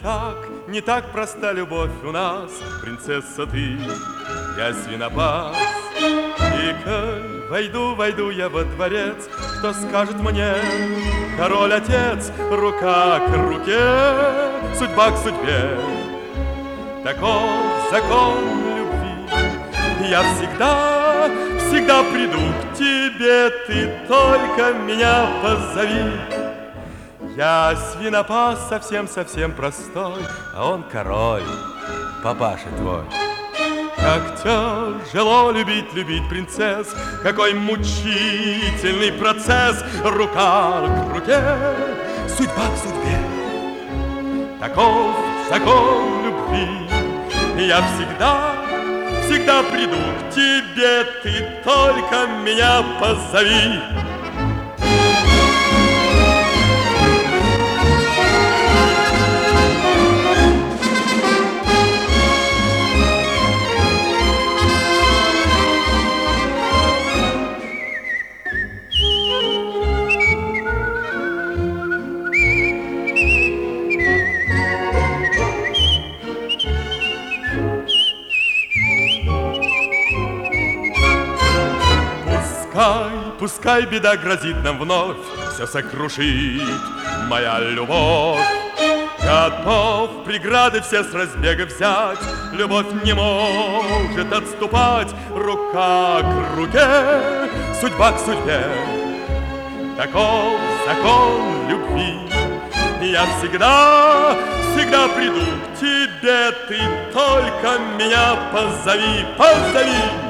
не так проста любовь у нас, принцесса ты, я свинопас. И коль войду я во дворец, что скажет мне король-отец? Рука к руке, судьба к судьбе, таков закон любви. Я всегда приду к тебе, ты только меня позови. Я свинопас совсем простой, а он король, папаша твой. Как тяжело любить принцесс, какой мучительный процесс. Рука к руке, судьба к судьбе, таков закон любви. Я всегда приду к тебе, ты только меня позови. Пускай беда грозит нам вновь, все сокрушит моя любовь. Готов преграды все с разбега взять, любовь не может отступать. Рука к руке, судьба к судьбе, таков закон любви. Я всегда приду к тебе, ты только меня позови.